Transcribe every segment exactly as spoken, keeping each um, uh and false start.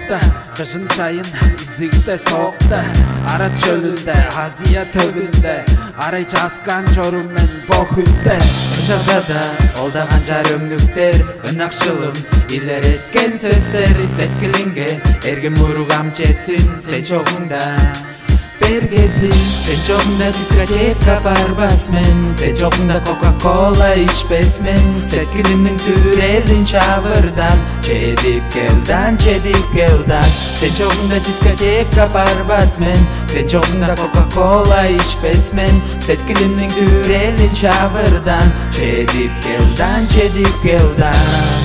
soğukta, kışın çayın izigde soğukta, Arat çölünde, Aziya tögünde, Arayça askan çorum men bokünde. Жазада олда канча өңлүктер, ынакшылым илер эткен сөздөр сеткилинге, эргим уругам чесин сен чогуңда. Бергесин сен чогуңда дискотека барбасмен, сен чогуңда кока-кола ичпесмен, сеткилимдин түрелин чабырдан, чедип келдан, чедип келдан. Сен чогуңда дискотека барбасмен, сен чогуңда кока-кола ичпесмен, сеткилимдин түрелин чабырдан, чедип келдан, чедип келдан.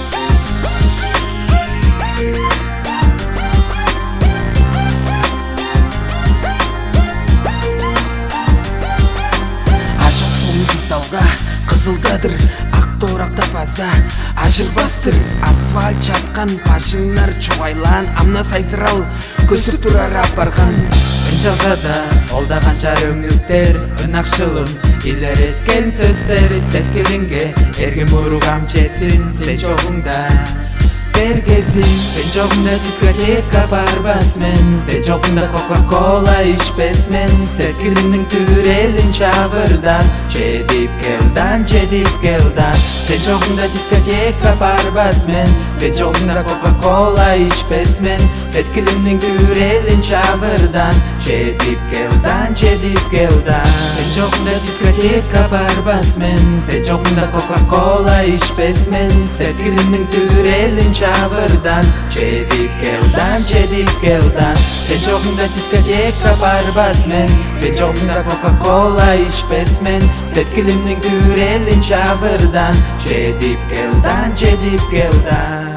Кызылдадыр ак тооракта база ажырбастыр, асфальт чапкан башыңнар чоғайлан, амна сайзырал көзүп турара барган. Жазада олда канча өңлүктер, ынакшылым илер эткен сөздөр сеткилинге, эргим уругам чесин сен чогуңда. Бергесин сен чогуңда дискотека барбасмен, сен чогуңда кока-кола ичпесмен, сеткилимдин түрелин чабырдан, чедип келдан, чедип келдан. Сен чогуңда дискотека барбасмен, сен чогуңда кока-кола ичпесмен, сеткилимдин түрелин чабырдан, чедип келдан, чедип келдан. Сен чогуңда дискотека барбасмен, сен чогуңда кока-кола ичпесмен, сеткилимдин түрелин чабырдан, чедип келдан, чедип келдан. Сен чогуңда дискотека барбасмен, сен чогуңда кока-кола ичпесмен, сеткилимдин түрелин чабырдан, чедип келдан, чедип келдан.